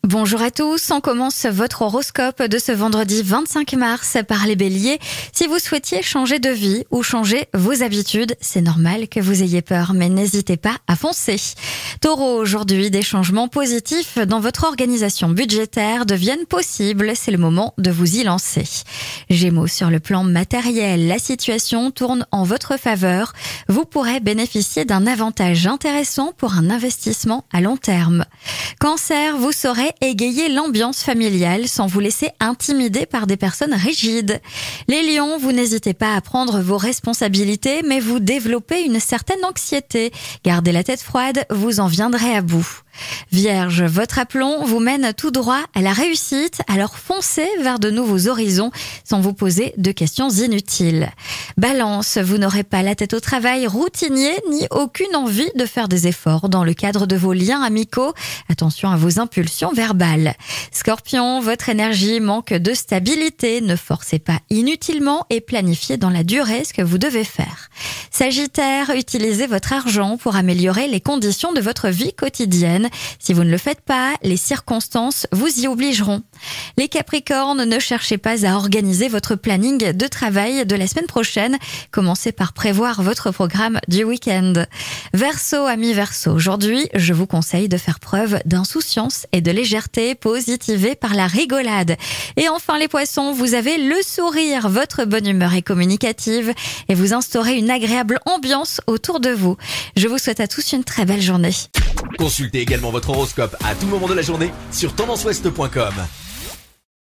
Bonjour à tous, on commence votre horoscope de ce vendredi 25 mars par les béliers. Si vous souhaitiez changer de vie ou changer vos habitudes, c'est normal que vous ayez peur, mais n'hésitez pas à foncer. Taureau, aujourd'hui, des changements positifs dans votre organisation budgétaire deviennent possibles, c'est le moment de vous y lancer. Gémeaux, sur le plan matériel, la situation tourne en votre faveur. Vous pourrez bénéficier d'un avantage intéressant pour un investissement à long terme. Cancer, vous saurez égayer l'ambiance familiale sans vous laisser intimider par des personnes rigides. Les lions, vous n'hésitez pas à prendre vos responsabilités, mais vous développez une certaine anxiété. Gardez la tête froide, vous en viendrez à bout. Vierge, votre aplomb vous mène tout droit à la réussite, alors foncez vers de nouveaux horizons sans vous poser de questions inutiles. Balance, vous n'aurez pas la tête au travail routinier ni aucune envie de faire des efforts dans le cadre de vos liens amicaux. Attention à vos impulsions verbales. Scorpion, votre énergie manque de stabilité, ne forcez pas inutilement et planifiez dans la durée ce que vous devez faire. Sagittaire, utilisez votre argent pour améliorer les conditions de votre vie quotidienne. Si vous ne le faites pas, les circonstances vous y obligeront. Les Capricornes, ne cherchez pas à organiser votre planning de travail de la semaine prochaine. Commencez par prévoir votre programme du week-end. Verseau, amis Verseau, aujourd'hui, je vous conseille de faire preuve d'insouciance et de légèreté, positivée par la rigolade. Et enfin les Poissons, vous avez le sourire, votre bonne humeur est communicative et vous instaurez une agréable ambiance autour de vous. Je vous souhaite à tous une très belle journée. Consultez également votre horoscope à tout moment de la journée sur tendanceouest.com.